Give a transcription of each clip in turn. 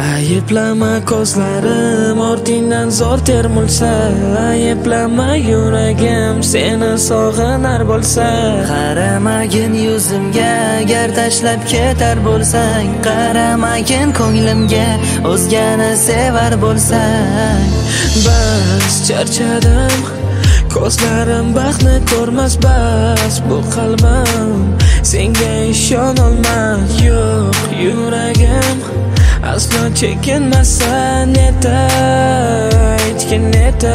Ayıplama ko'zlarim ortingdan zo'r termulsa, ayıplama yuragim seni sog'inar bo'lsa. Qaramagin yuzimga agar tashlab ketar bo'lsang, qaramagin ko'nglimga o'zgani sevar bo'lsang. Bas charchadim, ko'zlarim baxtni ko'rmas, bas bu qalbim senga ishonolmas. Yo'q yuragim aslo chekinmasan, aytgin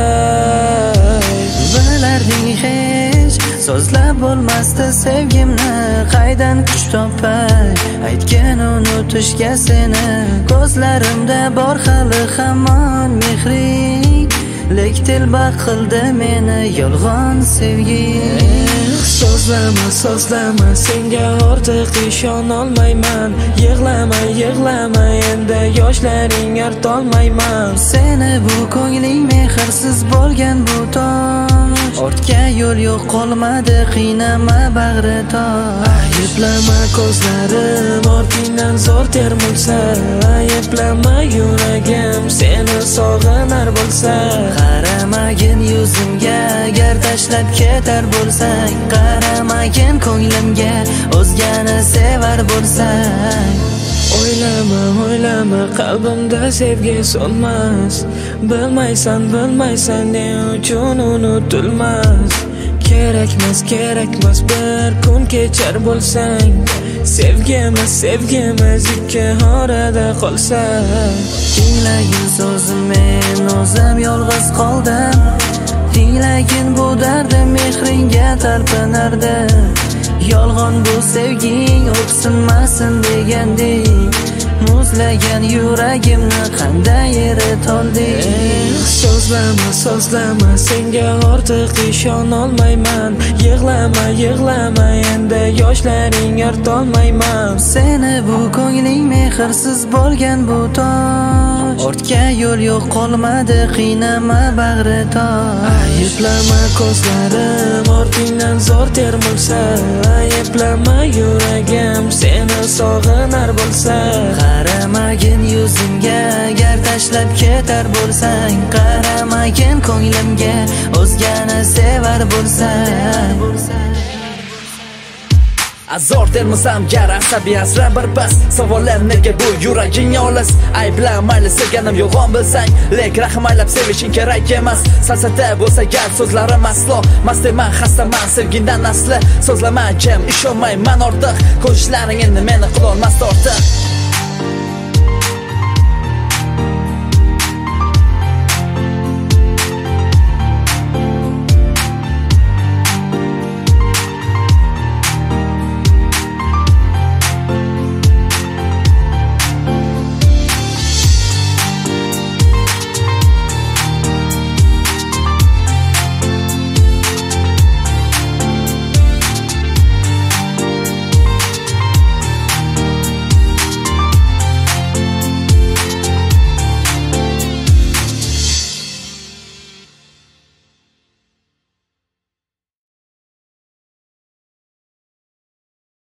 bilarding hech so'zlab bo'lmasdi sevgimni, qaydan kuch topay aytgan unutishga seni. Ko'zlarimda bor hali hamon mehring, lek tilba qildi meni yolg'on sevgi. So'zlama senga ortiq ishonolmayman. Yig'lama endi yoshlaring artolmayman. Seni bu ko'ngling mehrsiz bo'lgan bu tosh, ortga yo'l yo'q qolmadi, qiynama bag'ri tosh. Ayıplama ko'zlarim ortingdan zo'r termulsa, ayıplama yuragim seni sog'inar bo'lsa. Qaramagin yuzimga agar tashlab ketar bo'lsang, qaramagin ko'nglimga o'zgani sevar bo'lsang. O'ylama qalbimda sevgi so'nmas, bilmaysan ne uchun unutilmas. Kerakmas bir kun kechar bo'lsang, sevgimiz ikki orada qolsa. Tinglagin so'zim, men o'zim yolg'iz qoldim. Tinglagin bu dardim, mehringga talpinardi. Yolg'on bu sevging o'ksinmasin degandek, muzlagan yuragimni qanday eritoldik. So'zlama senga ortiq ishonolmayman. Yig'lama endi yoshlaring artolmayman. Seni bu ko'ngling mehrsiz bo'lgan bu tosh, ortga yo'l yo'q qolmadi, qiynama bag'ri tosh. Ayıplama ko'zlarim ortingdan zo'r termulsa, ayıplama yuragim seni sog'inar bo'lsa. Qaramagin yuzimga agar tashlab ketar bo'lsang, qaramagin ko'nglimga o'zgani sevar bo'lsang. Azor termisam gar asabiy asra bir bas. Savollar nega bu yuraging olis? Ayblam mayli sevganim yolg'on bilsang, lek rahm aylab sevishing kerak emas. Salsata bo'lsa gar so'zlarim aslo, mast eman, xastaman sevgindan asli. So'zlama jam, ishonmayman ortiq, ko'zlaring endi meni qilolmas ortiq.